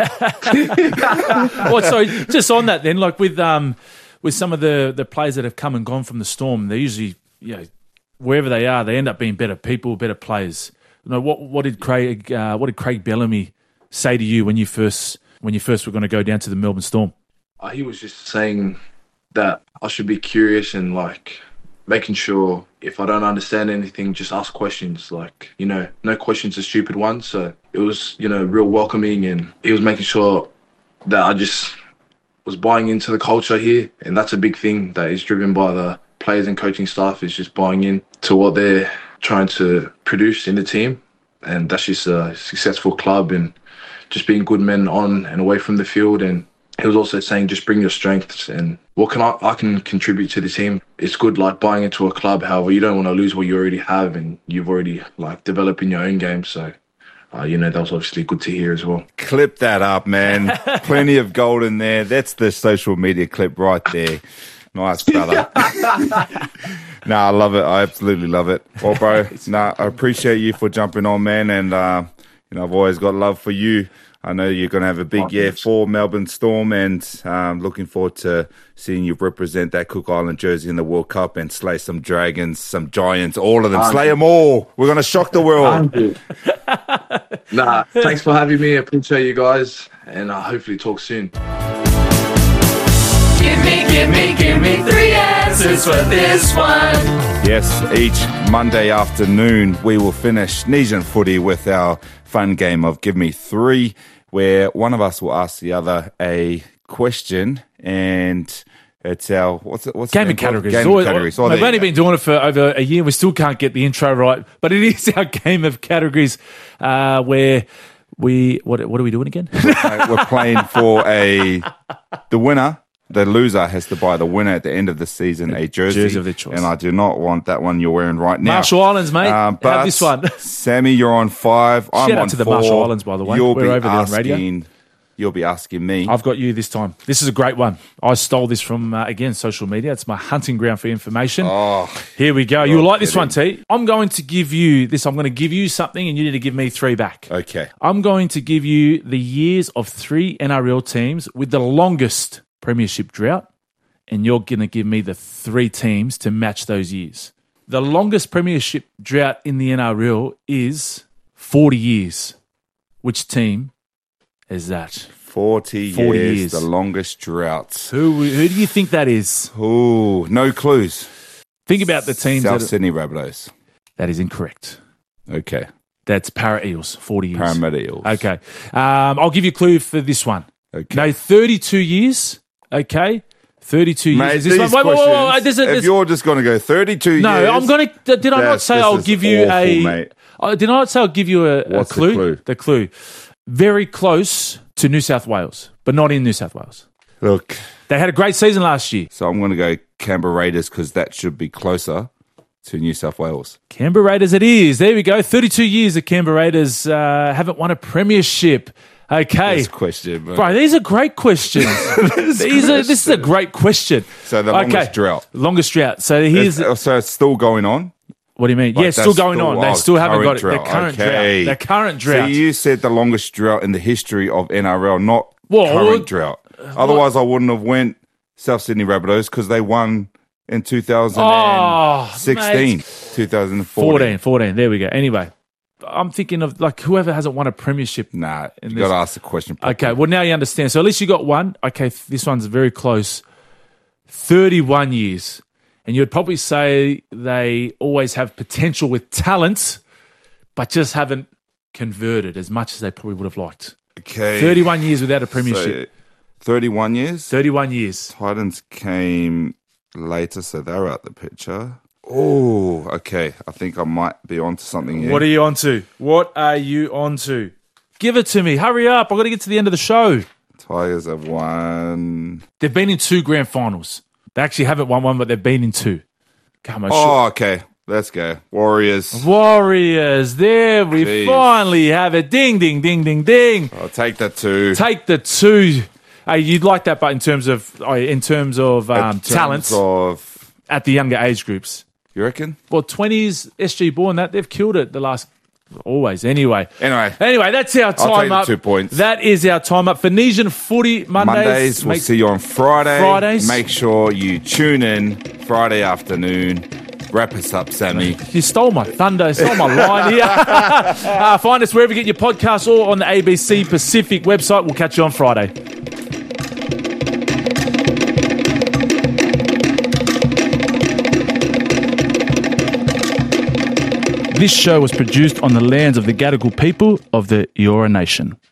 Well, so just on that then, like with some of the players that have come and gone from the Storm, they usually, you know, wherever they are, they end up being better people, better players. You know, what did Craig Bellamy say to you when you first were going to go down to the Melbourne Storm? He was just saying that I should be curious and like making sure if I don't understand anything, just ask questions. Like, no questions are stupid ones. So it was, real welcoming, and he was making sure that I just was buying into the culture here. And that's a big thing that is driven by the players and coaching staff, is just buying in to what they're trying to produce in the team. And that's just a successful club, and just being good men on and away from the field. And he was also saying, just bring your strengths and what can I can contribute to the team. It's good, like, buying into a club. However, you don't want to lose what you already have and you've already, like, developing your own game. So, that was obviously good to hear as well. Clip that up, man. Plenty of gold in there. That's the social media clip right there. Nice, brother. I love it. I absolutely love it. Well, bro, I appreciate you for jumping on, man. And, I've always got love for you. I know you're going to have a big year for Melbourne Storm, and looking forward to seeing you represent that Cook Island jersey in the World Cup and slay some dragons, some giants, all of them. Slay them all. We're going to shock the world. Thanks for having me. I appreciate you guys, and hopefully talk soon. Give me 3 answers for this one. Yes, each Monday afternoon we will finish Nesian Footy with our fun game of Give Me 3, where one of us will ask the other a question, and it's our what's game of categories. Game of categories. We've only been doing it for over a year. We still can't get the intro right, but it is our game of categories where what are we doing again? We're playing for the winner. The loser has to buy the winner at the end of the season a jersey of their choice. And I do not want that one you're wearing right now. Marshall Islands, mate. But have this one. Sammy, you're on 5. I'm Shout on out to the 4. Marshall Islands, by the way. We're over there on radio. You'll be asking me. I've got you this time. This is a great one. I stole this from, again, social media. It's my hunting ground for information. Oh, here we go. You'll like this one, T. I'm going to give you this. I'm going to give you something, and you need to give me 3 back. Okay. I'm going to give you the years of 3 NRL teams with the longest premiership drought, and you're going to give me the 3 teams to match those years. The longest premiership drought in the NRL is 40 years. Which team is that? 40 years, the longest drought. Who do you think that is? Oh, no clues. Think about the teams. South Sydney Rabbitohs. That is incorrect. Okay. That's Para Eels, 40 years. Parramatta Eels. Okay. I'll give you a clue for this one. Okay. No, 32 years. Okay. 32 years. Mate, is this one? Wait, if you're just going to go 32 years... No, I'm going to... Did I not say I'll give you mate. Did I not say I'll give you a clue? The clue. Very close to New South Wales, but not in New South Wales. Look. They had a great season last year. So I'm going to go Canberra Raiders because that should be closer to New South Wales. Canberra Raiders it is. There we go. 32 years the Canberra Raiders haven't won a premiership. Okay. This question, bro, these are great questions. This is a great question. So the longest drought. Longest drought. So it's still going on? What do you mean? Yeah, it's still going on. They still haven't got it. Drought. The current drought. The current drought. So you said the longest drought in the history of NRL, not current drought. Otherwise, I wouldn't have went South Sydney Rabbitohs because they won in 2016, 2014. 14. There we go. Anyway. I'm thinking of like whoever hasn't won a premiership. Nah, you got to ask the question properly. Okay, well now you understand. So at least you got one. Okay, this one's very close. 31 years. And you'd probably say they always have potential with talent, but just haven't converted as much as they probably would have liked. Okay. 31 years without a premiership. So 31 years? 31 years. Titans came later, so they're out the picture. Oh, okay. I think I might be onto something here. What are you onto? Give it to me. Hurry up. I've got to get to the end of the show. Tigers have won. They've been in 2 grand finals. They actually haven't won one, but they've been in 2. Come on. Okay. Let's go. Warriors. There we finally have it. Ding, ding, ding, ding, ding. I'll take the 2. Take the 2. Hey, you'd like that, but in terms of talent at the younger age groups. You reckon? Well, 20s, SG Born, they've killed it the last... Always. Anyway, that's our time up. 2 points. That is our time up for Nesian Footy Mondays. We'll see you on Fridays. Make sure you tune in Friday afternoon. Wrap us up, Sammy. You stole my thunder. Stole my line here. Find us wherever you get your podcasts or on the ABC Pacific website. We'll catch you on Friday. This show was produced on the lands of the Gadigal people of the Eora Nation.